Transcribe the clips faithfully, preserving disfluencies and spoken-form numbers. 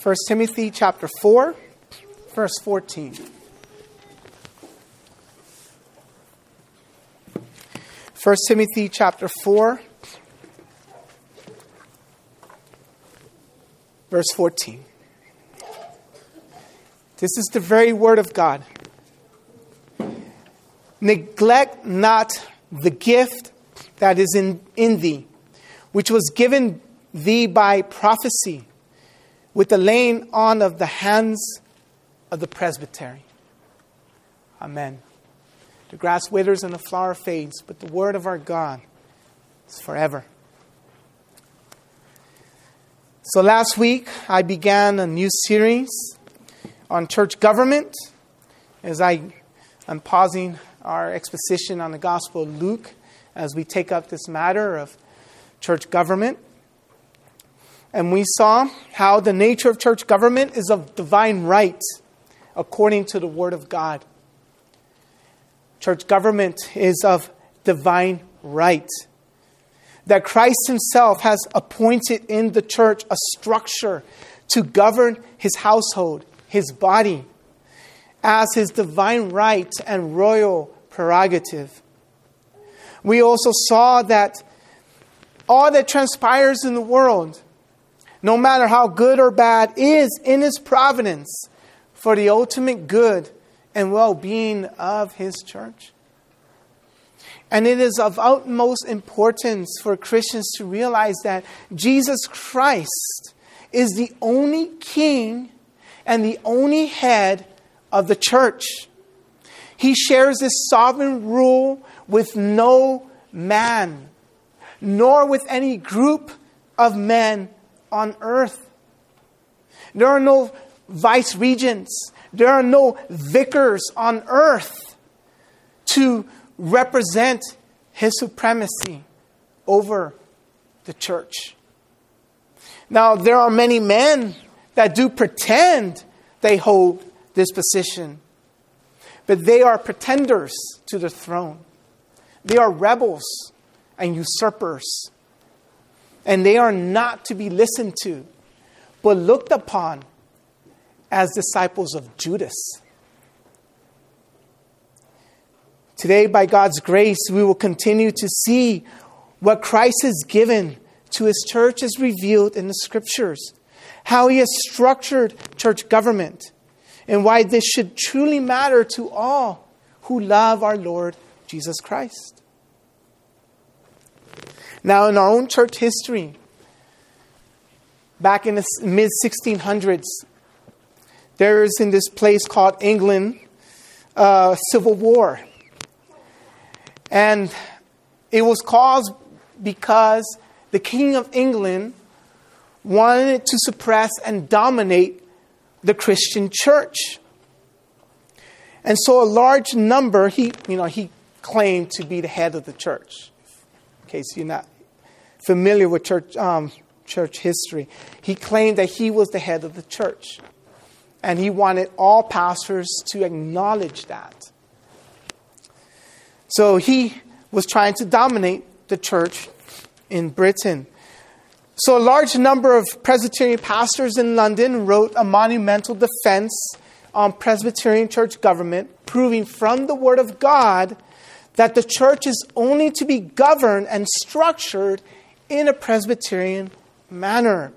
First Timothy chapter four, verse fourteen. First Timothy chapter four, verse fourteen. This is the very word of God. Neglect not the gift that is in, in thee, which was given thee by prophecy, with the laying on of the hands of the presbytery. Amen. The grass withers and the flower fades, but the word of our God is forever. So last week, I began a new series on church government. As I am pausing our exposition on the Gospel of Luke as we take up this matter of church government. And we saw how the nature of church government is of divine right according to the Word of God. Church government is of divine right. That Christ himself has appointed in the church a structure to govern his household, his body, as his divine right and royal prerogative. We also saw that all that transpires in the world, no matter how good or bad, is in his providence for the ultimate good and well-being of his church. And it is of utmost importance for Christians to realize that Jesus Christ is the only king and the only head of the church. He shares this sovereign rule with no man, nor with any group of men on earth. There are no vice regents. There are no vicars on earth to represent his supremacy over the church. Now, there are many men that do pretend they hold this position, but they are pretenders to the throne. They are rebels and usurpers, and they are not to be listened to, but looked upon as disciples of Judas. Today, by God's grace, we will continue to see what Christ has given to his church as revealed in the Scriptures, how he has structured church government, and why this should truly matter to all who love our Lord Jesus Christ. Now, in our own church history, back in the mid sixteen hundreds, there is in this place called England a civil war. And it was caused because the King of England wanted to suppress and dominate the Christian church. And so a large number, he, you know, he claimed to be the head of the church. In case you're not familiar with church, um, church history, he claimed that he was the head of the church. And he wanted all pastors to acknowledge that. So he was trying to dominate the church in Britain. So a large number of Presbyterian pastors in London wrote a monumental defense on Presbyterian church government, proving from the Word of God that the church is only to be governed and structured in a Presbyterian manner.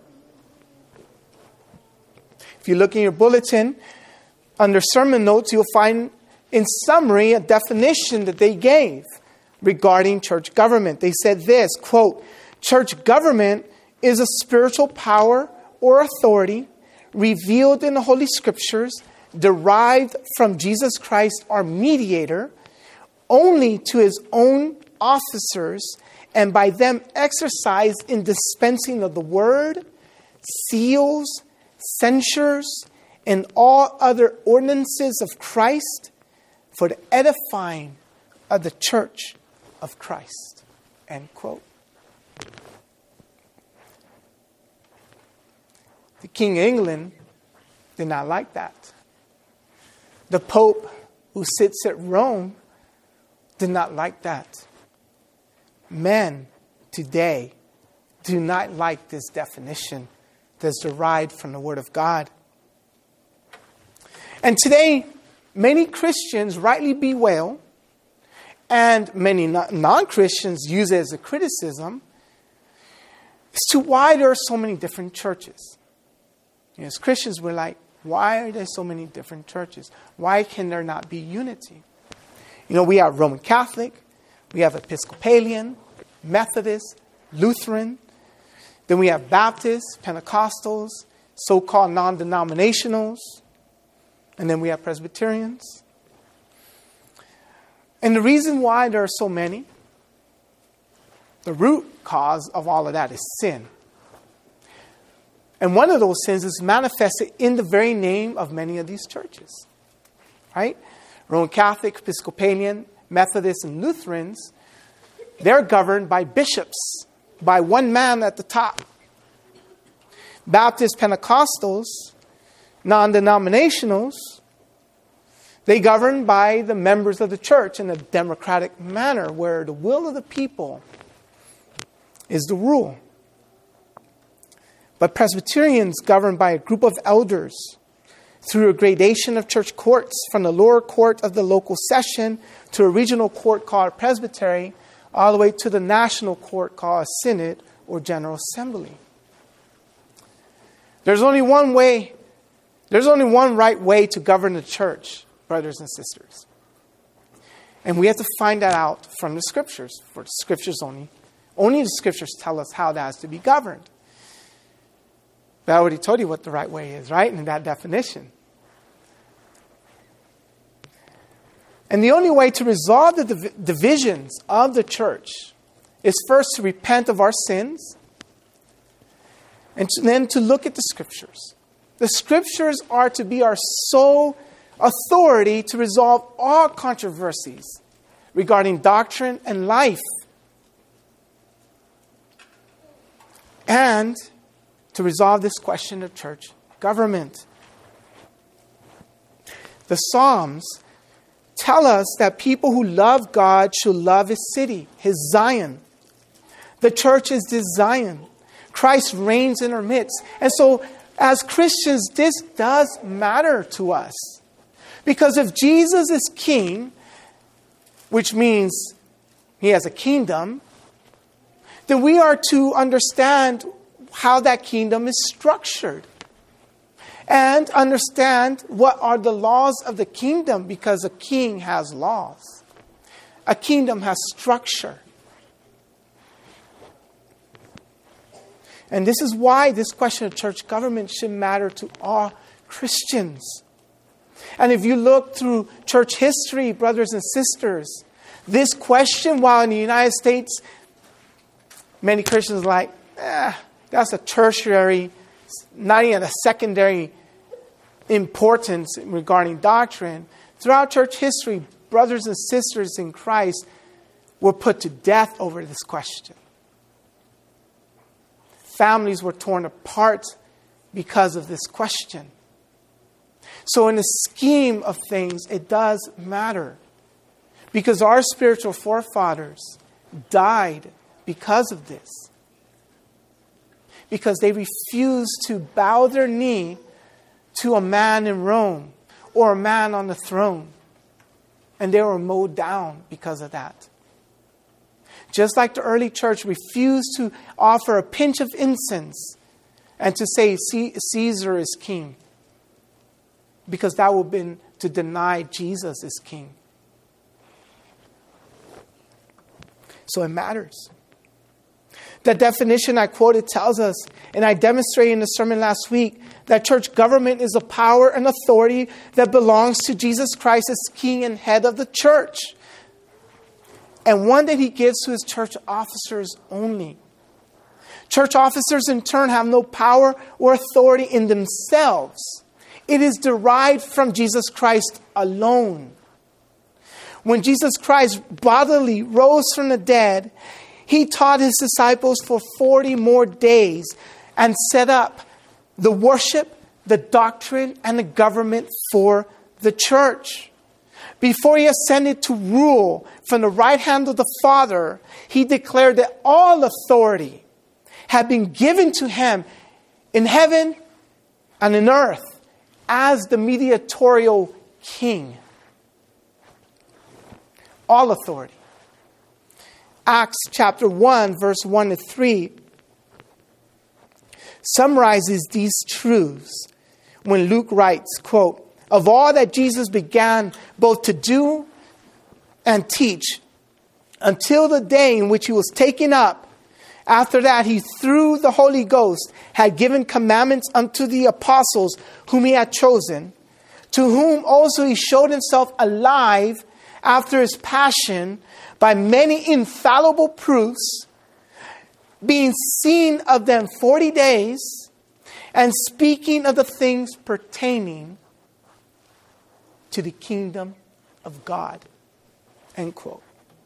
If you look in your bulletin, under sermon notes, you'll find in summary a definition that they gave regarding church government. They said this, quote, "Church government is a spiritual power or authority revealed in the Holy Scriptures, derived from Jesus Christ, our mediator, only to his own officers, and by them exercised in dispensing of the word, seals, censures, and all other ordinances of Christ for the edifying of the church of Christ." End quote. The King of England did not like that. The Pope, who sits at Rome, did not like that. Men today do not like this definition that's derived from the Word of God. And today, many Christians rightly bewail, and many non-Christians use it as a criticism, as to why there are so many different churches. You know, as Christians, we're like, why are there so many different churches? Why can there not be unity? You know, we have Roman Catholic, we have Episcopalian, Methodist, Lutheran, then we have Baptists, Pentecostals, so-called non-denominationals, and then we have Presbyterians. And the reason why there are so many, the root cause of all of that is sin. And one of those sins is manifested in the very name of many of these churches. Right? Roman Catholic, Episcopalian, Methodist, and Lutherans, they're governed by bishops, by one man at the top. Baptist, Pentecostals, non-denominationals, they govern by the members of the church in a democratic manner where the will of the people is the rule. But Presbyterians govern by a group of elders through a gradation of church courts from the lower court of the local session to a regional court called presbytery, all the way to the national court called a synod or general assembly. There's only one way, there's only one right way to govern the church, brothers and sisters. And we have to find that out from the scriptures. For the scriptures only, only the scriptures tell us how that has to be governed. But I already told you what the right way is, right? In that definition. And the only way to resolve the div- divisions of the church is first to repent of our sins and to, then to look at the scriptures. The scriptures are to be our sole authority to resolve all controversies regarding doctrine and life. And to resolve this question of church government. The Psalms tell us that people who love God should love His city, His Zion. The church is this Zion. Christ reigns in our midst. And so, as Christians, this does matter to us. Because if Jesus is king, which means He has a kingdom, then we are to understand how that kingdom is structured. And understand what are the laws of the kingdom, because a king has laws. A kingdom has structure. And this is why this question of church government should matter to all Christians. And if you look through church history, brothers and sisters, this question, while in the United States, many Christians are like, eh, that's a tertiary, not even a secondary importance regarding doctrine. Throughout church history, brothers and sisters in Christ were put to death over this question. Families were torn apart because of this question. So in the scheme of things, it does matter. Because our spiritual forefathers died because of this. Because they refused to bow their knee to a man in Rome or a man on the throne. And they were mowed down because of that. Just like the early church refused to offer a pinch of incense and to say Caesar is king. Because that would have been to deny Jesus is king. So it matters. The definition I quoted tells us, and I demonstrated in the sermon last week, that church government is a power and authority that belongs to Jesus Christ as King and head of the church. And one that He gives to His church officers only. Church officers in turn have no power or authority in themselves. It is derived from Jesus Christ alone. When Jesus Christ bodily rose from the dead, He taught His disciples for forty more days and set up the worship, the doctrine, and the government for the church. Before He ascended to rule from the right hand of the Father, He declared that all authority had been given to Him in heaven and in earth as the mediatorial king. All authority. Acts chapter one, verse one to three summarizes these truths when Luke writes, quote, "Of all that Jesus began both to do and teach until the day in which he was taken up, after that he through the Holy Ghost had given commandments unto the apostles whom he had chosen, to whom also he showed himself alive after his passion by many infallible proofs, being seen of them forty days, and speaking of the things pertaining to the kingdom of God." End quote.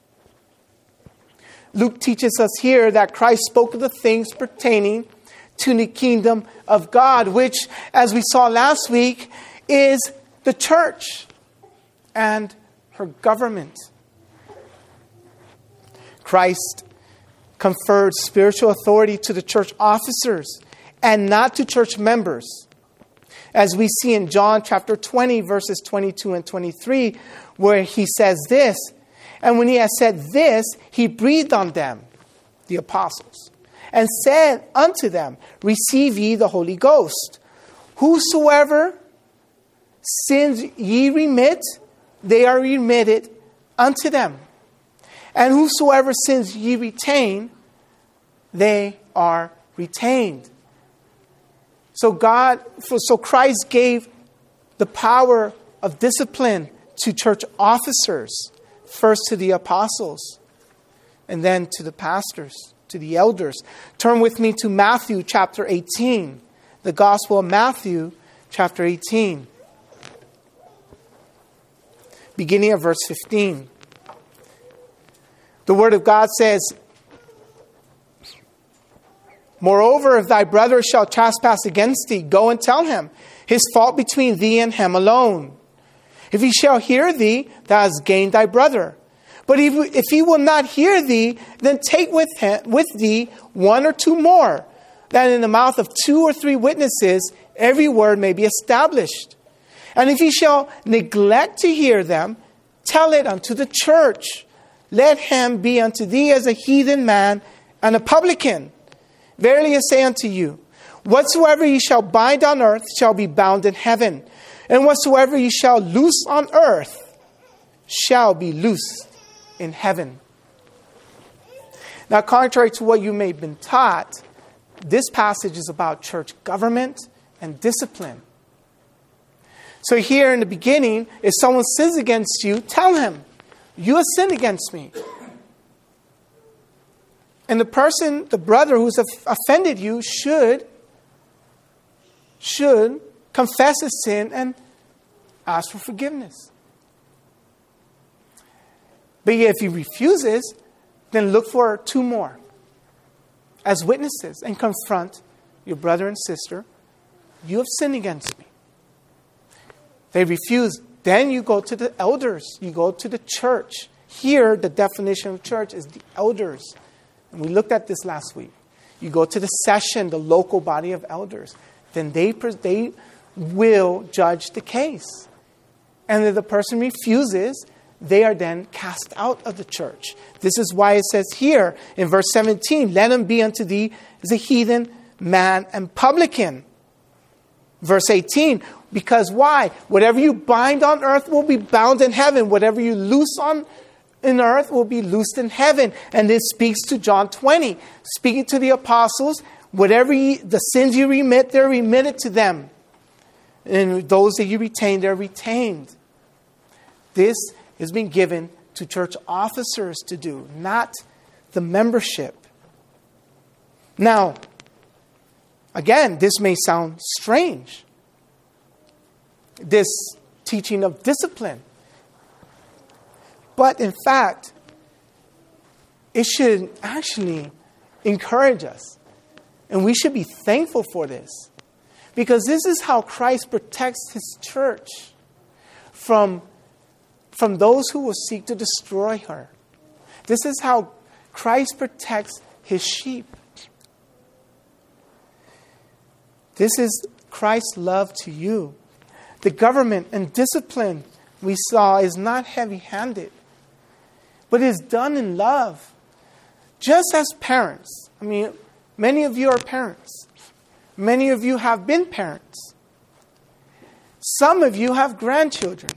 Luke teaches us here that Christ spoke of the things pertaining to the kingdom of God, which, as we saw last week, is the church and her government. Christ conferred spiritual authority to the church officers and not to church members. As we see in John chapter twenty, verses twenty-two and twenty-three, where he says this, "And when he had said this, he breathed on them," the apostles, "and said unto them, Receive ye the Holy Ghost. Whosoever sins ye remit, they are remitted unto them. And whosoever sins ye retain, they are retained." So God, so Christ gave the power of discipline to church officers, first to the apostles, and then to the pastors, to the elders. Turn with me to Matthew chapter eighteen, the Gospel of Matthew chapter eighteen, beginning at verse fifteen. The Word of God says, "Moreover, if thy brother shall trespass against thee, go and tell him his fault between thee and him alone. If he shall hear thee, thou hast gained thy brother. But if, if he will not hear thee, then take with, him, with thee one or two more, that in the mouth of two or three witnesses every word may be established. And if he shall neglect to hear them, tell it unto the church. Let him be unto thee as a heathen man and a publican. Verily I say unto you, whatsoever ye shall bind on earth shall be bound in heaven, and whatsoever ye shall loose on earth shall be loosed in heaven." Now, contrary to what you may have been taught, this passage is about church government and discipline. So here in the beginning, if someone sins against you, tell him, "You have sinned against me." And the person, the brother who's offended you should, should confess his sin and ask for forgiveness. But yet if he refuses, then look for two more as witnesses and confront your brother and sister. "You have sinned against me." They refuse. Then you go to the elders. You go to the church. Here, the definition of church is the elders. And we looked at this last week. You go to the session, the local body of elders. Then they, they will judge the case. And if the person refuses, they are then cast out of the church. This is why it says here in verse seventeen, "Let him be unto thee as a heathen man and publican." Verse eighteen, because why? Whatever you bind on earth will be bound in heaven. Whatever you loose on in earth will be loosed in heaven. And this speaks to John twenty, speaking to the apostles, whatever ye, the sins you remit, they're remitted to them. And those that you retain, they're retained. This has been given to church officers to do, not the membership. Now, again, this may sound strange, this teaching of discipline. But in fact, it should actually encourage us. And we should be thankful for this. Because this is how Christ protects his church from, from those who will seek to destroy her. This is how Christ protects his sheep. This is Christ's love to you. The government and discipline we saw is not heavy-handed, but is done in love. Just as parents, I mean, many of you are parents. Many of you have been parents. Some of you have grandchildren.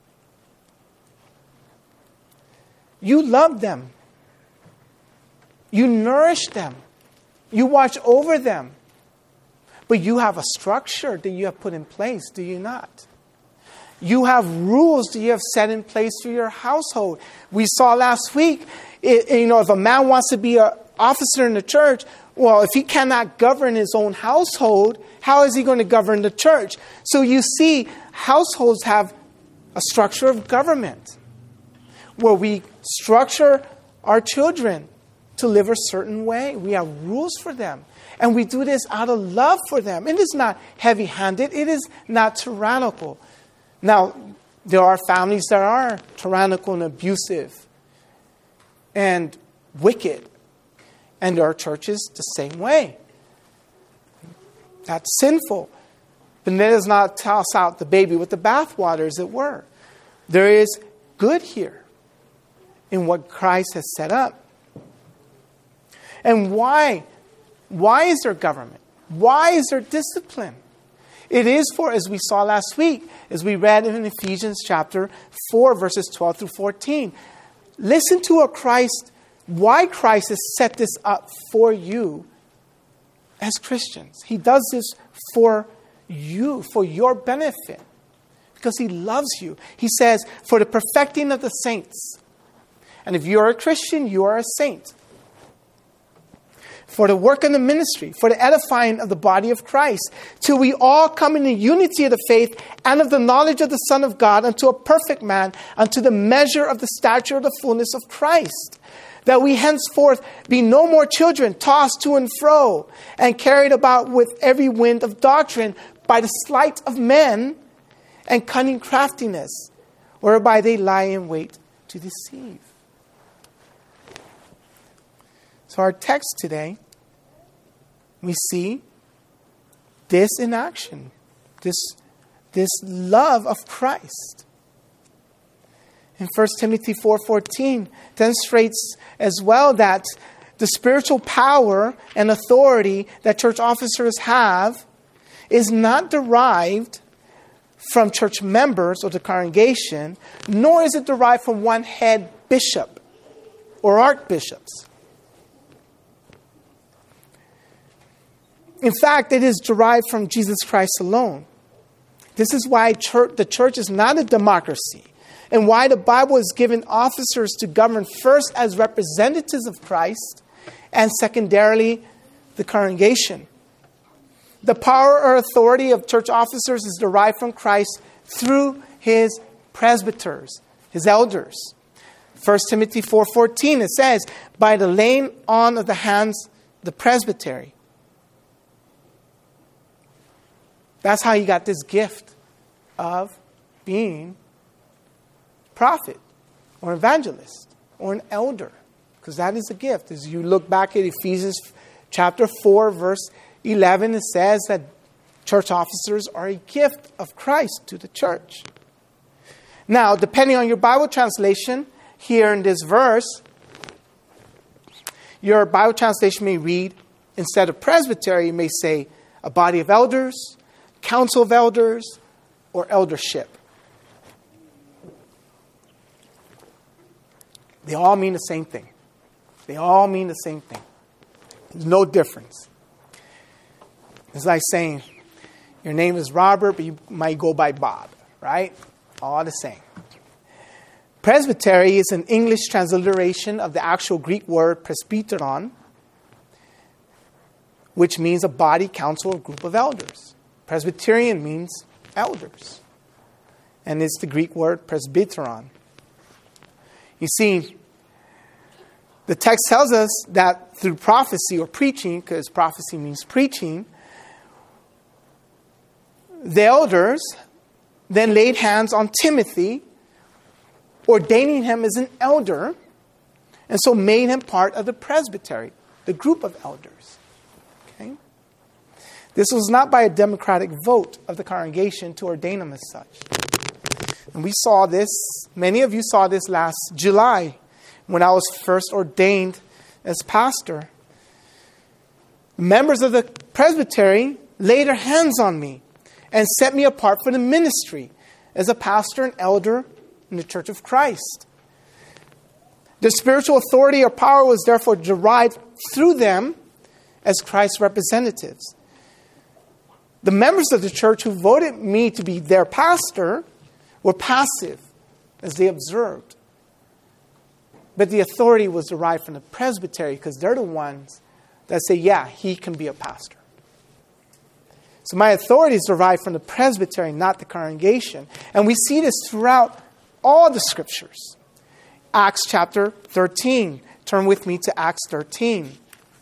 You love them. You nourish them. You watch over them. But you have a structure that you have put in place, do you not? You have rules that you have set in place for your household. We saw last week, it, you know, if a man wants to be an officer in the church, well, if he cannot govern his own household, how is he going to govern the church? So you see, households have a structure of government where we structure our children to live a certain way. We have rules for them. And we do this out of love for them. It is not heavy-handed. It is not tyrannical. Now, there are families that are tyrannical and abusive and wicked. And there are churches the same way. That's sinful. But that does not toss out the baby with the bathwater, as it were. There is good here in what Christ has set up. And why? Why is there government? Why is there discipline? It is for, as we saw last week, as we read in Ephesians chapter four, verses twelve through fourteen. Listen to a Christ, why Christ has set this up for you as Christians. He does this for you, for your benefit, because he loves you. He says, for the perfecting of the saints. And if you are a Christian, you are a saint. For the work of the ministry, for the edifying of the body of Christ, till we all come in the unity of the faith and of the knowledge of the Son of God, unto a perfect man, unto the measure of the stature of the fullness of Christ, that we henceforth be no more children, tossed to and fro, and carried about with every wind of doctrine, by the sleight of men and cunning craftiness, whereby they lie in wait to deceive. So our text today, we see this in action, this, this love of Christ. In First Timothy four fourteen demonstrates as well that the spiritual power and authority that church officers have is not derived from church members or the congregation, nor is it derived from one head bishop or archbishops. In fact, it is derived from Jesus Christ alone. This is why church, the church is not a democracy, and why the Bible has given officers to govern first as representatives of Christ and secondarily the congregation. The power or authority of church officers is derived from Christ through his presbyters, his elders. First Timothy four fourteen, it says, by the laying on of the hands, the presbytery. That's how you got this gift of being a prophet or evangelist or an elder. Because that is a gift. As you look back at Ephesians chapter four, verse eleven, it says that church officers are a gift of Christ to the church. Now, depending on your Bible translation, here in this verse, your Bible translation may read, instead of presbytery, you may say a body of elders, council of elders, or eldership. They all mean the same thing. They all mean the same thing. There's no difference. It's like saying, your name is Robert, but you might go by Bob, right? All the same. Presbytery is an English transliteration of the actual Greek word presbyteron, which means a body, council, or group of elders. Presbyterian means elders. And it's the Greek word presbyteron. You see, the text tells us that through prophecy or preaching, because prophecy means preaching, the elders then laid hands on Timothy, ordaining him as an elder, and so made him part of the presbytery, the group of elders. Okay? This was not by a democratic vote of the congregation to ordain him as such. And we saw this, many of you saw this last July when I was first ordained as pastor. Members of the presbytery laid their hands on me and set me apart for the ministry as a pastor and elder in the Church of Christ. The spiritual authority or power was therefore derived through them as Christ's representatives. The members of the church who voted me to be their pastor were passive as they observed. But the authority was derived from the presbytery because they're the ones that say, yeah, he can be a pastor. So my authority is derived from the presbytery, not the congregation. And we see this throughout all the scriptures. Acts chapter thirteen. Turn with me to Acts thirteen.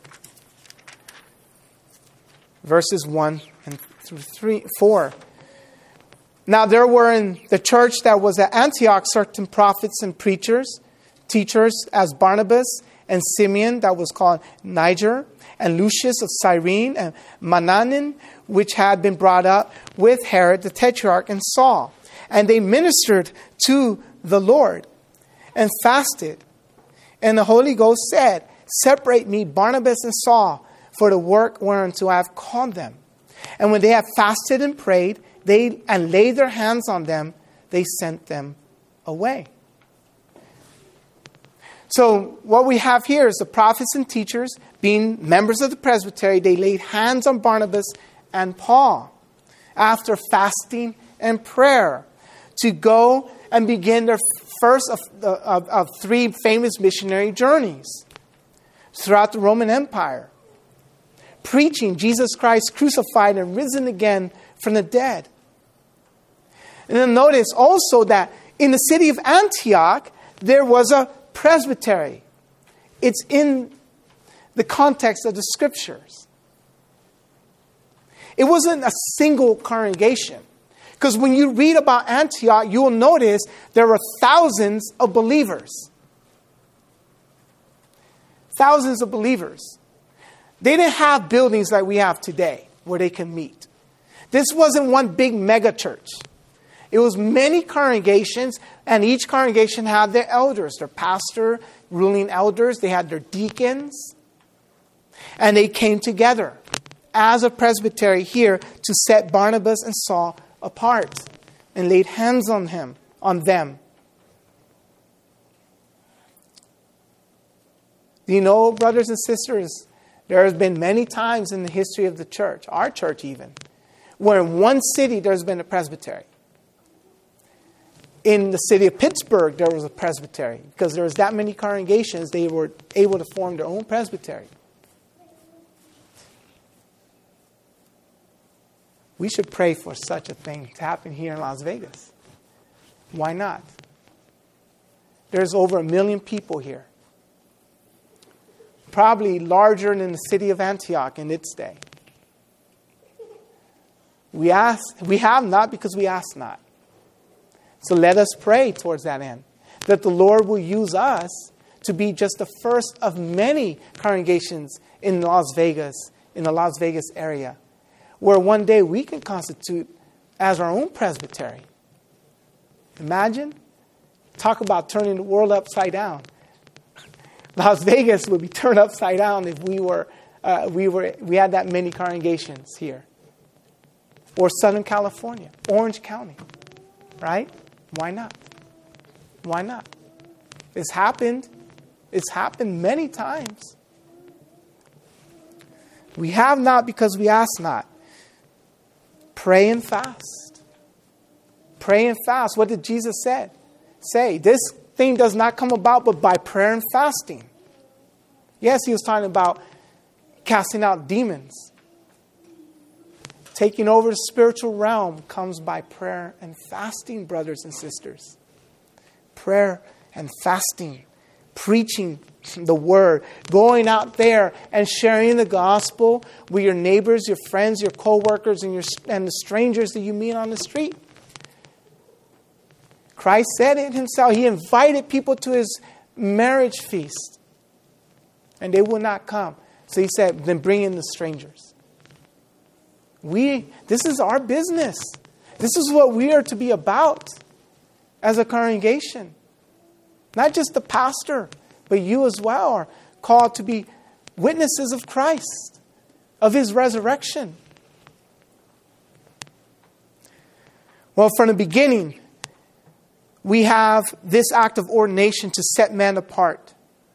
Verses one and through three, four. Now there were in the church that was at Antioch certain prophets and preachers, teachers as Barnabas and Simeon, that was called Niger, and Lucius of Cyrene, and Manaen, which had been brought up with Herod the Tetrarch and Saul. And they ministered to the Lord and fasted. And the Holy Ghost said, separate me, Barnabas and Saul, for the work whereunto I have called them. And when they had fasted and prayed, they and laid their hands on them, they sent them away. So what we have here is the prophets and teachers, being members of the presbytery, they laid hands on Barnabas and Paul after fasting and prayer to go and begin their first of, of, of three famous missionary journeys throughout the Roman Empire, preaching Jesus Christ crucified and risen again from the dead. And then notice also that in the city of Antioch, there was a presbytery. It's in the context of the scriptures. It wasn't a single congregation. Because when you read about Antioch, you will notice there were thousands of believers. Thousands of believers. They didn't have buildings like we have today where they can meet. This wasn't one big mega church. It was many congregations, and each congregation had their elders, their pastor, ruling elders. They had their deacons. And they came together as a presbytery here to set Barnabas and Saul apart and laid hands on him, on them. Do you know, brothers and sisters, there has been many times in the history of the church, our church even, where in one city there's been a presbytery. In the city of Pittsburgh, there was a presbytery. Because there was that many congregations, they were able to form their own presbytery. We should pray for such a thing to happen here in Las Vegas. Why not? There's over a million people here. Probably larger than the city of Antioch in its day. We ask, we have not because we ask not. So let us pray towards that end, that the Lord will use us to be just the first of many congregations in Las Vegas, in the Las Vegas area, where one day we can constitute as our own presbytery. Imagine, talk about turning the world upside down. Las Vegas would be turned upside down if we were uh, we were we had that many congregations here, or Southern California, Orange County, right? Why not? Why not? It's happened. It's happened many times. We have not because we ask not. Pray and fast. Pray and fast. What did Jesus say? Say, this thing does not come about but by prayer and fasting. Yes, he was talking about casting out demons. Taking over the spiritual realm comes by prayer and fasting, brothers and sisters. Prayer and fasting. Preaching the word. Going out there and sharing the gospel with your neighbors, your friends, your co-workers, and, your, and the strangers that you meet on the street. Christ said it himself. He invited people to his marriage feast. And they would not come. So he said, then bring in the strangers. We, this is our business. This is what we are to be about as a congregation. Not just the pastor, but you as well are called to be witnesses of Christ, of His resurrection. Well, from the beginning, we have this act of ordination to set man apart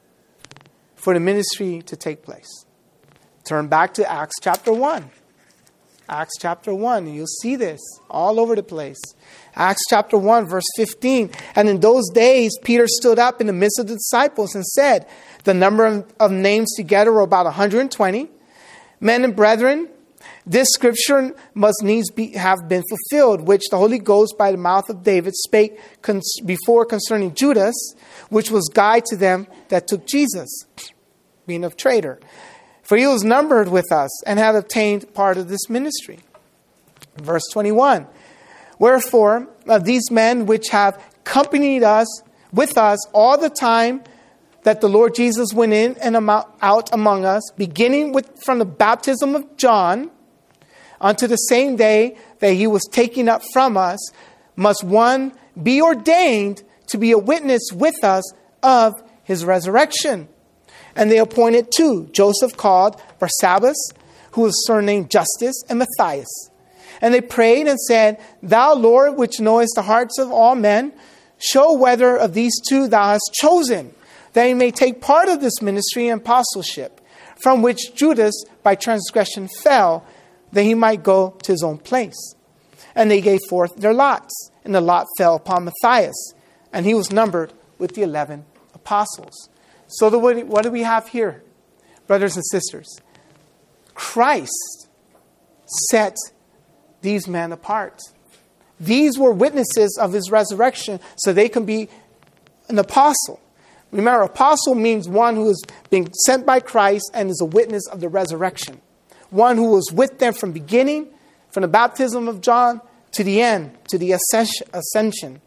for the ministry to take place. Turn back to Acts chapter one. Acts chapter one, and you'll see this all over the place. Acts chapter one, verse fifteen. And in those days, Peter stood up in the midst of the disciples and said, the number of, of names together were about one hundred twenty. Men and brethren, this scripture must needs be, have been fulfilled, which the Holy Ghost by the mouth of David spake cons- before concerning Judas, which was guide to them that took Jesus, being a traitor. For he was numbered with us and had obtained part of this ministry. Verse twenty-one. Wherefore, of these men which have accompanied us with us all the time that the Lord Jesus went in and out among us, beginning with from the baptism of John unto the same day that he was taken up from us, must one be ordained to be a witness with us of his resurrection. And they appointed two, Joseph called Barsabbas, who was surnamed Justus, and Matthias. And they prayed and said, Thou, Lord, which knowest the hearts of all men, show whether of these two thou hast chosen, that he may take part of this ministry and apostleship, from which Judas by transgression fell, that he might go to his own place. And they gave forth their lots, and the lot fell upon Matthias, and he was numbered with the eleven apostles. So the, what do we have here, brothers and sisters? Christ set these men apart. These were witnesses of his resurrection, so they can be an apostle. Remember, apostle means one who is being sent by Christ and is a witness of the resurrection. One who was with them from beginning, from the baptism of John to the end, to the ascension.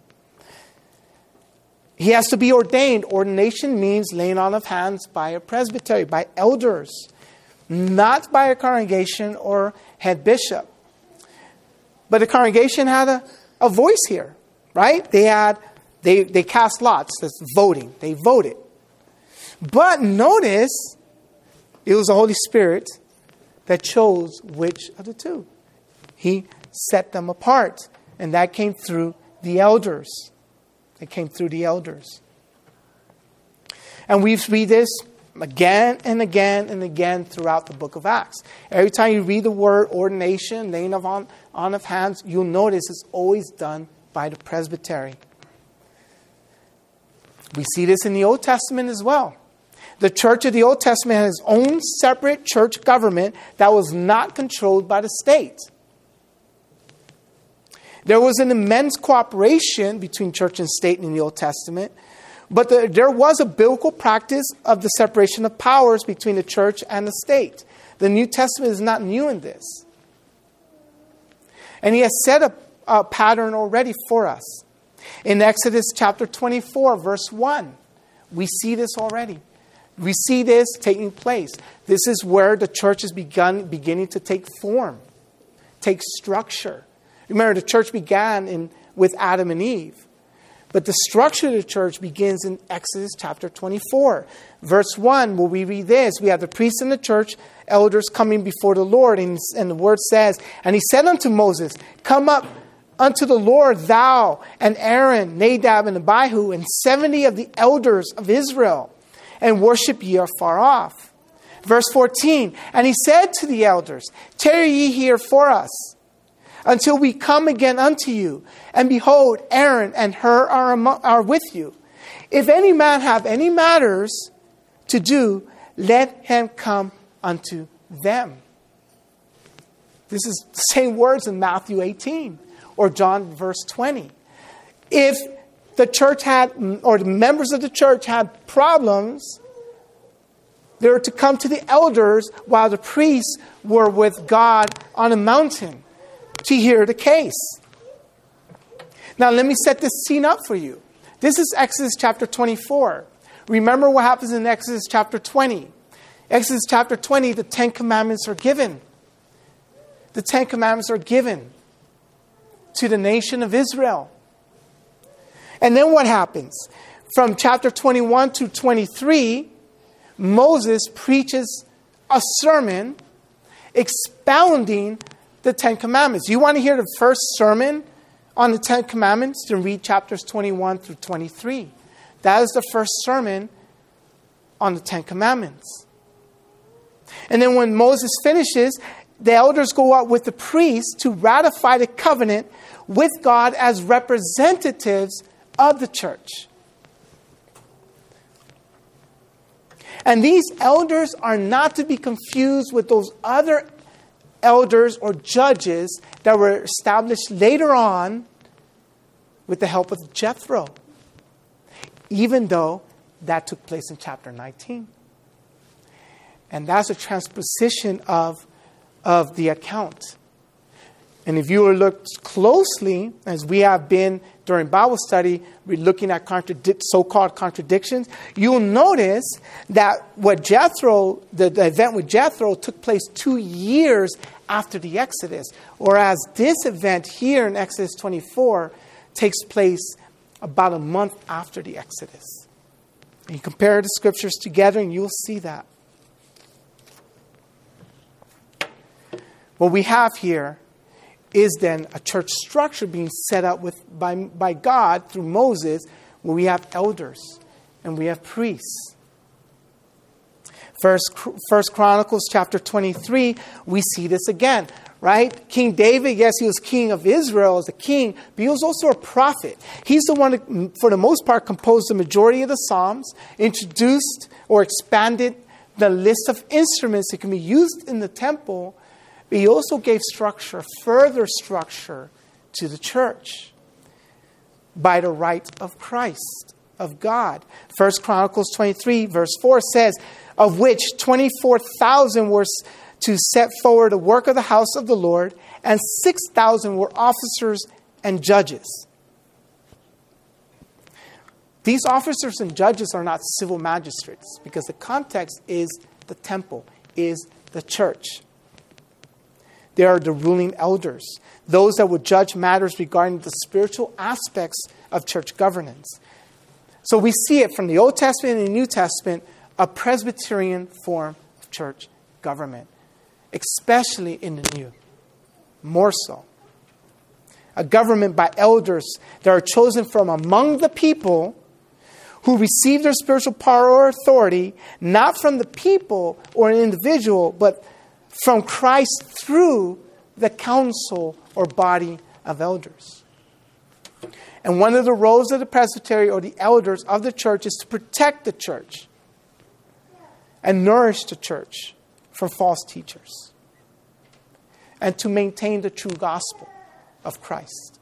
He has to be ordained. Ordination means laying on of hands by a presbytery, by elders, not by a congregation or head bishop. But the congregation had a, a voice here, right? They had they they cast lots. That's voting. They voted. But notice, it was the Holy Spirit that chose which of the two. He set them apart, and that came through the elders. It came through the elders. And we read this again and again and again throughout the book of Acts. Every time you read the word ordination, laying of on, on of hands, you'll notice it's always done by the presbytery. We see this in the Old Testament as well. The church of the Old Testament had its own separate church government that was not controlled by the state. There was an immense cooperation between church and state in the Old Testament, but the, there was a biblical practice of the separation of powers between the church and the state. The New Testament is not new in this. And he has set a, a pattern already for us. In Exodus chapter twenty-four, verse one, we see this already. We see this taking place. This is where the church has begun, beginning to take form, take structure. Remember, the church began in, with Adam and Eve. But the structure of the church begins in Exodus chapter twenty-four. Verse one, where we read this. We have the priests in the church, elders coming before the Lord. And, and the word says, And he said unto Moses, Come up unto the Lord, thou and Aaron, Nadab and Abihu, and seventy of the elders of Israel, and worship ye afar off. Verse fourteen, And he said to the elders, Tarry ye here for us, until we come again unto you. And behold, Aaron and Hur are, among, are with you. If any man have any matters to do, let him come unto them. This is the same words in Matthew eighteen or John verse twenty. If the church had, or the members of the church had problems, they were to come to the elders while the priests were with God on a mountain to hear the case. Now let me set this scene up for you. This is Exodus chapter twenty-four. Remember what happens in Exodus chapter twenty. Exodus chapter twenty, the Ten Commandments are given. the Ten Commandments are given to the nation of Israel. And then what happens? From chapter twenty-one to twenty-three, Moses preaches a sermon expounding the Ten Commandments. You want to hear the first sermon on the Ten Commandments? Then read chapters twenty-one through twenty-three. That is the first sermon on the Ten Commandments. And then when Moses finishes, the elders go out with the priests to ratify the covenant with God as representatives of the church. And these elders are not to be confused with those other elders or judges that were established later on with the help of Jethro, even though that took place in chapter nineteen. And that's a transposition of, of the account. And if you look closely, as we have been during Bible study, we're looking at contradic- so-called contradictions, you'll notice that what Jethro, the, the event with Jethro took place two years after the Exodus, whereas this event here in Exodus twenty-four takes place about a month after the Exodus. And you compare the scriptures together and you'll see that. What we have here is then a church structure being set up with by, by God through Moses, where we have elders and we have priests. First, First Chronicles chapter twenty-three, we see this again, right? King David, yes, he was king of Israel as a king, but he was also a prophet. He's the one that, for the most part, composed the majority of the Psalms, introduced or expanded the list of instruments that can be used in the temple. But he also gave structure, further structure to the church by the right of Christ, of God. First Chronicles twenty-three, verse four says, of which twenty-four thousand were to set forward the work of the house of the Lord, and six thousand were officers and judges. These officers and judges are not civil magistrates, because the context is the temple, is the church. They are the ruling elders, those that would judge matters regarding the spiritual aspects of church governance. So we see it from the Old Testament and the New Testament, a Presbyterian form of church government, especially in the New, more so. A government by elders that are chosen from among the people who receive their spiritual power or authority, not from the people or an individual, but from Christ through the council or body of elders. And one of the roles of the presbytery or the elders of the church is to protect the church and nourish the church from false teachers and to maintain the true gospel of Christ.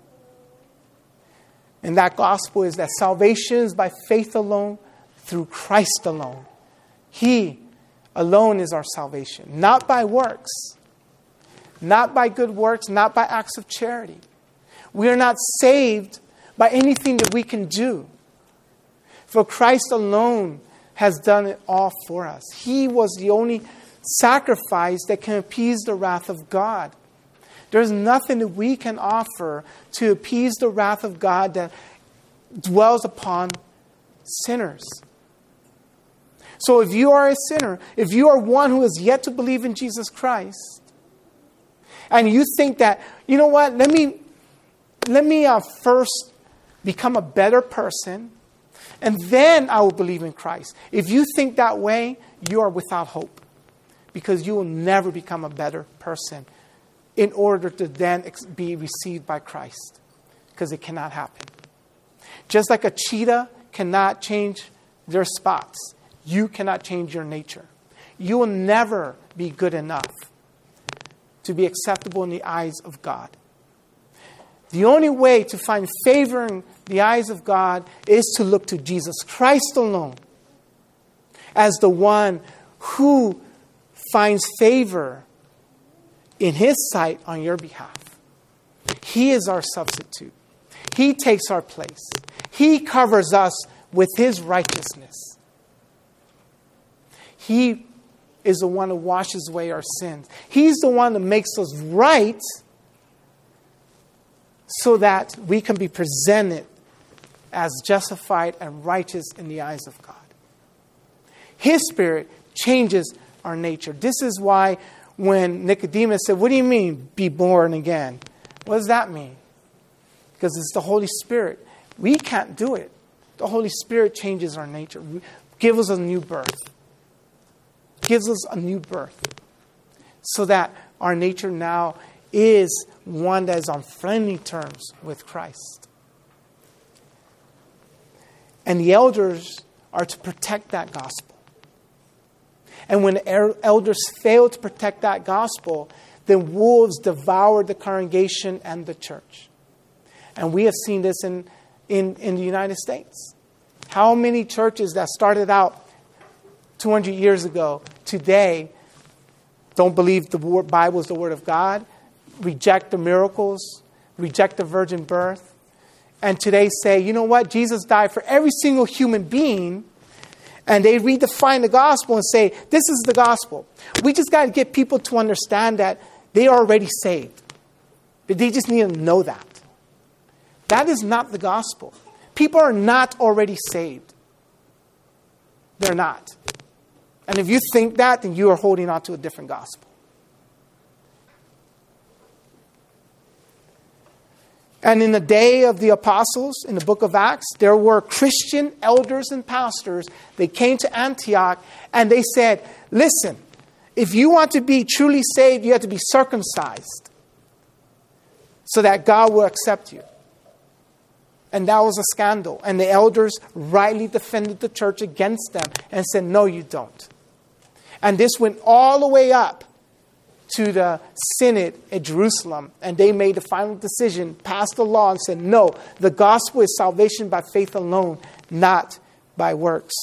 And that gospel is that salvation is by faith alone, through Christ alone. He alone is our salvation, not by works, not by good works, not by acts of charity. We are not saved by anything that we can do. For Christ alone has done it all for us. He was the only sacrifice that can appease the wrath of God. There's nothing that we can offer to appease the wrath of God that dwells upon sinners. So if you are a sinner, if you are one who has yet to believe in Jesus Christ, and you think that, you know what, let me, let me uh, first become a better person, and then I will believe in Christ. If you think that way, you are without hope, because you will never become a better person in order to then ex- be received by Christ, because it cannot happen. Just like a cheetah cannot change their spots, you cannot change your nature. You will never be good enough to be acceptable in the eyes of God. The only way to find favor in the eyes of God is to look to Jesus Christ alone as the one who finds favor in His sight on your behalf. He is our substitute. He takes our place. He covers us with His righteousness. He is the one who washes away our sins. He's the one that makes us right so that we can be presented as justified and righteous in the eyes of God. His Spirit changes our nature. This is why when Nicodemus said, what do you mean, be born again? What does that mean? Because it's the Holy Spirit. We can't do it. The Holy Spirit changes our nature. Gives us a new birth. Gives us a new birth. So that our nature now is one that is on friendly terms with Christ. And the elders are to protect that gospel. And when elders fail to protect that gospel, then wolves devour the congregation and the church. And we have seen this in, in, in the United States. How many churches that started out two hundred years ago, today, don't believe the Bible is the Word of God, reject the miracles, reject the virgin birth, and today say, you know what, Jesus died for every single human being. And they redefine the gospel and say, this is the gospel. We just got to get people to understand that they are already saved. But they just need to know that. That is not the gospel. People are not already saved. They're not. And if you think that, then you are holding on to a different gospel. And in the day of the apostles, in the book of Acts, there were Christian elders and pastors. They came to Antioch and they said, listen, if you want to be truly saved, you have to be circumcised so that God will accept you. And that was a scandal. And the elders rightly defended the church against them and said, no, you don't. And this went all the way up to the synod at Jerusalem, and they made the final decision, passed the law, and said, no, the gospel is salvation by faith alone, not by works.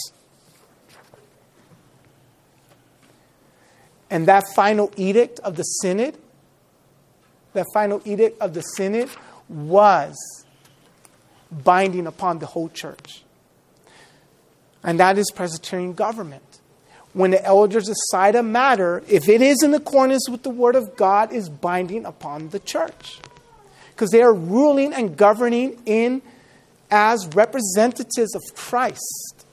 And that final edict of the synod, that final edict of the synod was binding upon the whole church. And that is Presbyterian government. When the elders decide a matter, if it is in accordance with the Word of God, is binding upon the church. Because they are ruling and governing in as representatives of Christ.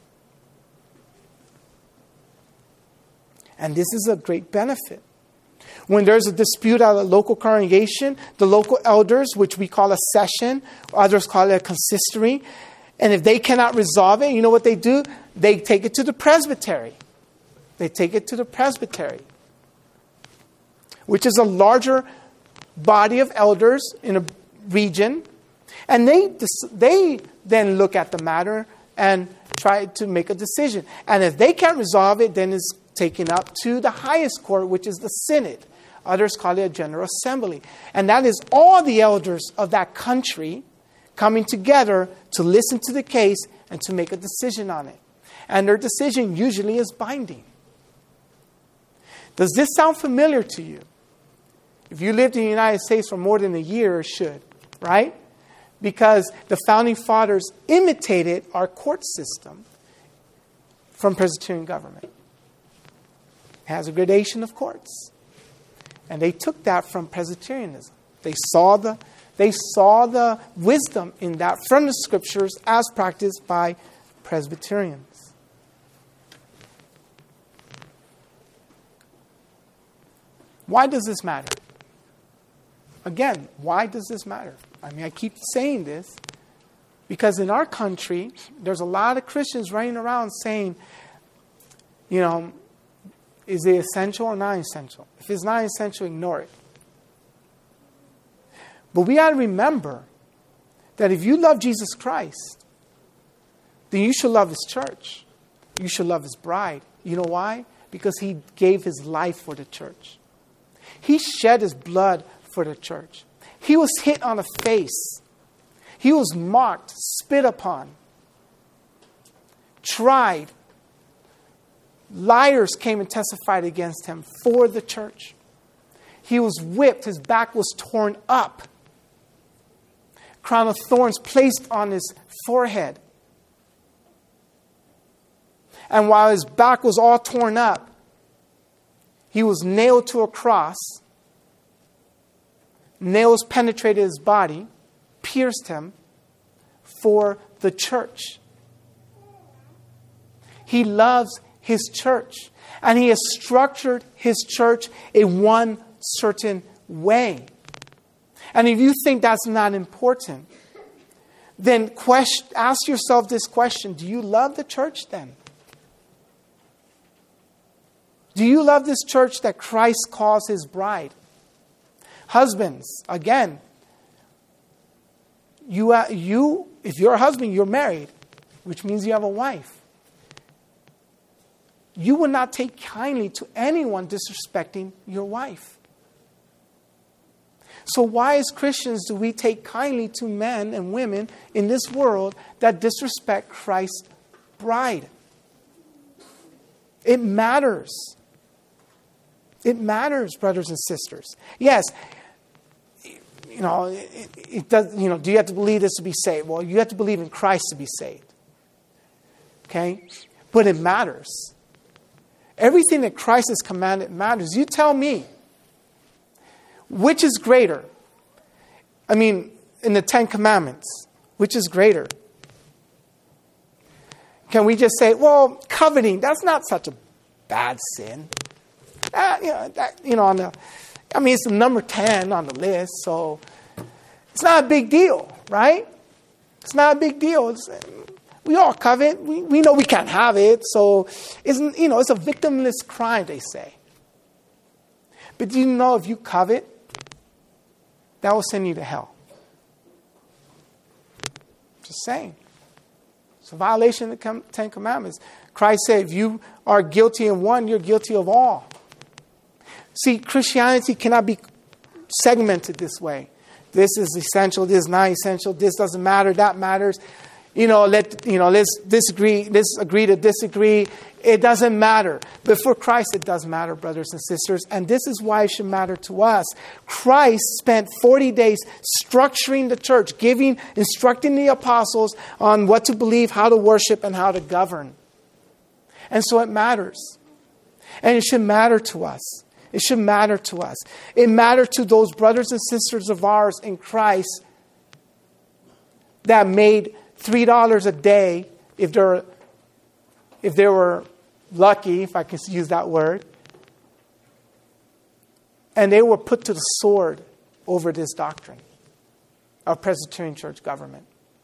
And this is a great benefit. When there's a dispute at a local congregation, the local elders, which we call a session, others call it a consistory, and if they cannot resolve it, you know what they do? They take it to the presbytery. They take it to the presbytery, which is a larger body of elders in a region. And they they then look at the matter and try to make a decision. And if they can't resolve it, then it's taken up to the highest court, which is the synod. Others call it a general assembly. And that is all the elders of that country coming together to listen to the case and to make a decision on it. And their decision usually is binding. Does this sound familiar to you? If you lived in the United States for more than a year, it should, right? Because the founding fathers imitated our court system from Presbyterian government. It has a gradation of courts. And they took that from Presbyterianism. They saw the, they saw the wisdom in that from the Scriptures as practiced by Presbyterians. Why does this matter? Again, why does this matter? I mean, I keep saying this because in our country, there's a lot of Christians running around saying, you know, is it essential or not essential? If it's not essential, ignore it. But we got to remember that if you love Jesus Christ, then you should love His church. You should love His bride. You know why? Because He gave His life for the church. He shed His blood for the church. He was hit on the face. He was mocked, spit upon, tried. Liars came and testified against Him for the church. He was whipped. His back was torn up. Crown of thorns placed on His forehead. And while His back was all torn up, He was nailed to a cross. Nails penetrated his body, pierced him for the church. He loves his church. And he has structured his church in one certain way. And if you think that's not important, then question, ask yourself this question. Do you love the church then? Do you love this church that Christ calls his bride? Husbands, again, you, uh, you, if you're a husband, you're married, which means you have a wife. You will not take kindly to anyone disrespecting your wife. So why as Christians do we take kindly to men and women in this world that disrespect Christ's bride? It matters. It matters, brothers and sisters. Yes, you know, it, it does. You know, do you have to believe this to be saved? Well, you have to believe in Christ to be saved. Okay, but it matters. Everything that Christ has commanded matters. You tell me, which is greater? I mean, in the Ten Commandments, which is greater? Can we just say, well, coveting, that's not such a bad sin. That, you know, that, you know, on the, I mean, it's the number ten on the list, so it's not a big deal, right? It's not a big deal. It's, we all covet. We, we know we can't have it, so isn't you know it's a victimless crime, they say. But do you know if you covet, that will send you to hell? Just saying. It's a violation of the Ten Commandments. Christ said, if you are guilty in one, you're guilty of all. See, Christianity cannot be segmented this way. This is essential, this is not essential, this doesn't matter, that matters. You know, let you know, let's disagree, let's agree to disagree. It doesn't matter. But for Christ, it does matter, brothers and sisters. And this is why it should matter to us. Christ spent forty days structuring the church, giving, instructing the apostles on what to believe, how to worship, and how to govern. And so it matters. And it should matter to us. It should matter to us. It matters to those brothers and sisters of ours in Christ that made three dollars a day, if they're if they were lucky, if I can use that word. And they were put to the sword over this doctrine of Presbyterian church government.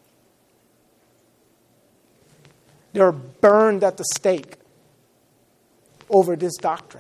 They were burned at the stake over this doctrine.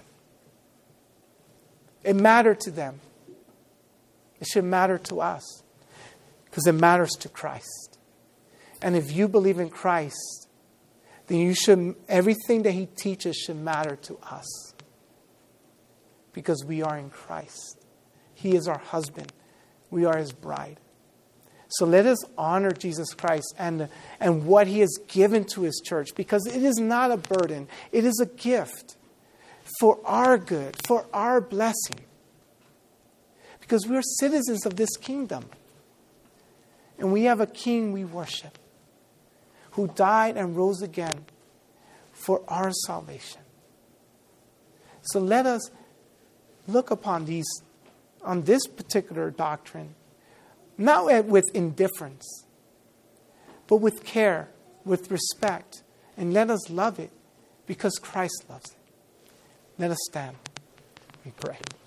It mattered to them. It should matter to us because it matters to Christ. And if you believe in Christ, then you should, everything that he teaches should matter to us. Because we are in Christ. He is our husband. We are his bride. So let us honor Jesus Christ and, and what he has given to his church. Because it is not a burden. It is a gift for our good, for our blessing. Because we are citizens of this kingdom. And we have a king we worship, who died and rose again for our salvation. So let us look upon these, on this particular doctrine, not with indifference, but with care, with respect, and let us love it because Christ loves it. Let us stand and pray.